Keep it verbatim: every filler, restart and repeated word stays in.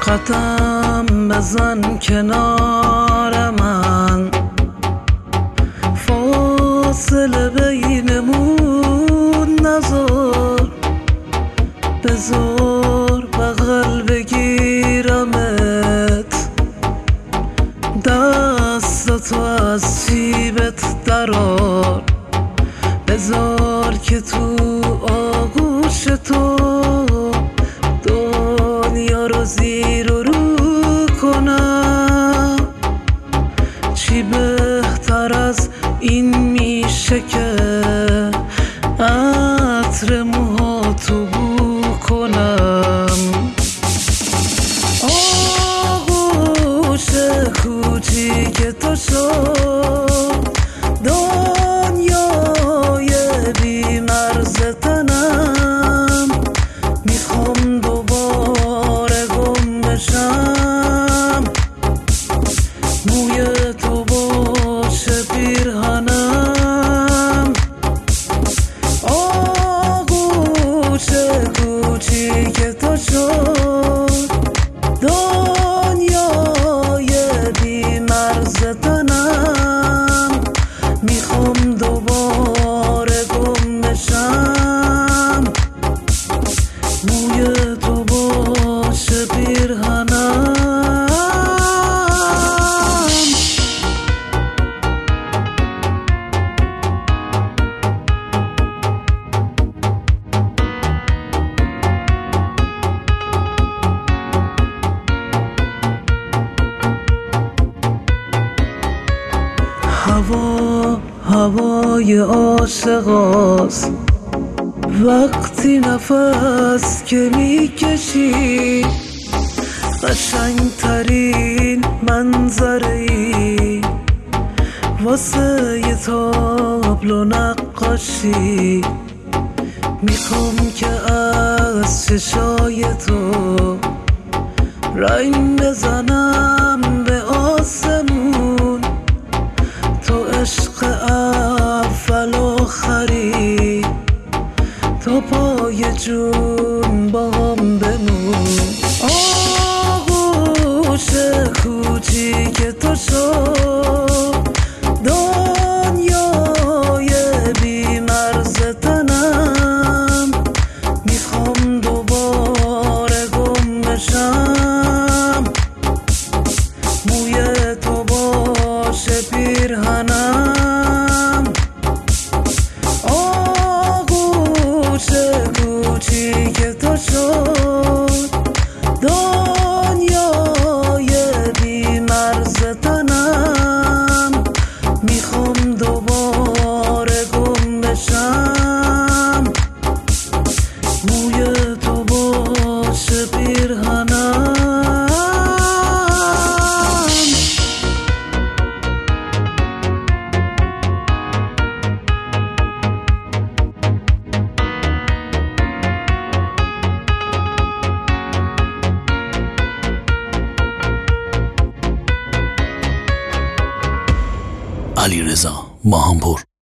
قدم بزن کنار من، فاصله بینمون نذار، بذار بغل بگیرمت، دستتو از جیبت درار، بذار که تو آغوش تو دنیا رو زیر و رو کنم. چی بهتر از این میشه که عطر موهاتو بو کنم. آغوش کوچیک تو شد دنیای بی مرز تنم، میخوام دوباره گم بشم، موی تو باشه پیرهنم. آغوش کوچیک تو شد دنیای بی مرز تنم، میخوام دوباره گم بشم، موی تو باشه پیرهنم. هوا هوای عاشقاست، وقتی نفس که میکشی قشنگترین منظری واسه یه تابلو نقاشی. میخوام که از چشای تو رنگ بزنم به آسمون، تو عشق اول آخری، تا پای جون با هم بمون. آغوش کوچیک تو شد دنیای بی مرز تنم، میخوام دوباره گم بشم، موی تو باشه پیرهنم. آغوش کوچیک تو شد دنیای بی مرز تنم، میخوام دوباره گم بشم، موی تو باشه پیرهنم. علیرضا ماهانپور.